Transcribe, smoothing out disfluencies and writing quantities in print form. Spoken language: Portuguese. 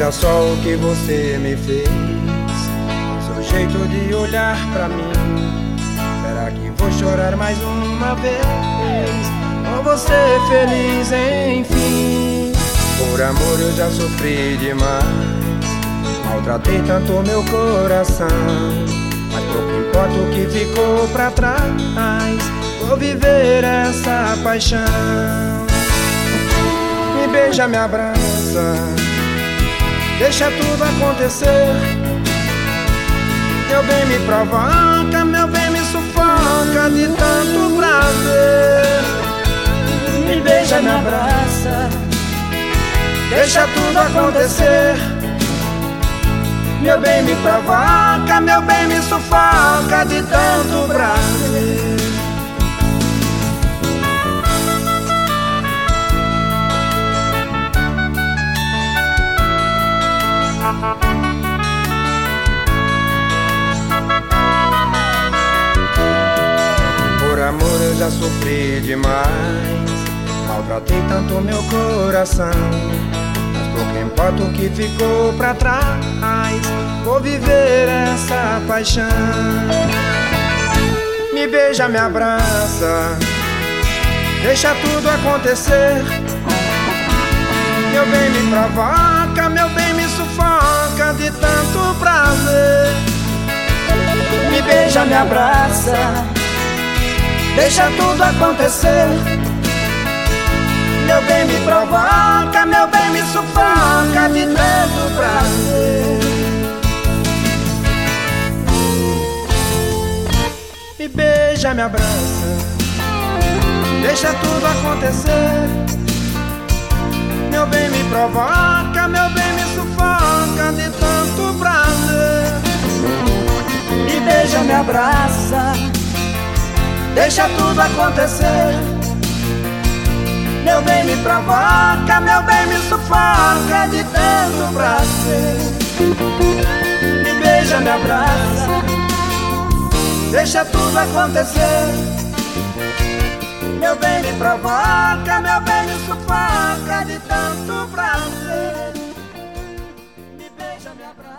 Olha só o que você me fez, seu jeito de olhar pra mim. Será que vou chorar mais uma vez? Ou você feliz enfim? Por amor eu já sofri demais, maltratei tanto meu coração. Mas pouco importa o que ficou pra trás, vou viver essa paixão. Me beija, me abraça, deixa tudo acontecer. Meu bem me provoca, meu bem me sufoca de tanto prazer. Me beija, me abraça, deixa tudo acontecer. Meu bem me provoca, meu bem me sufoca de tanto prazer. Por amor eu já sofri demais, maltratei tanto meu coração. Mas pouco importa o que ficou pra trás, vou viver essa paixão. Me beija, me abraça, deixa tudo acontecer. Meu bem me provoca, meu bem me sufoca de tanto prazer. me beija, me abraça, deixa tudo acontecer. Meu bem me provoca, meu bem me sufoca de tanto prazer. Me beija, me abraça, deixa tudo acontecer. Meu bem me provoca, meu bem me sufoca de tanto prazer. Me beija, me abraça, deixa tudo acontecer. Meu bem me provoca, meu bem me sufoca de tanto prazer. Me beija, me abraça, deixa tudo acontecer. Meu bem me provoca, meu bem me sufoca de tanto prazer. Me beija, me abraça.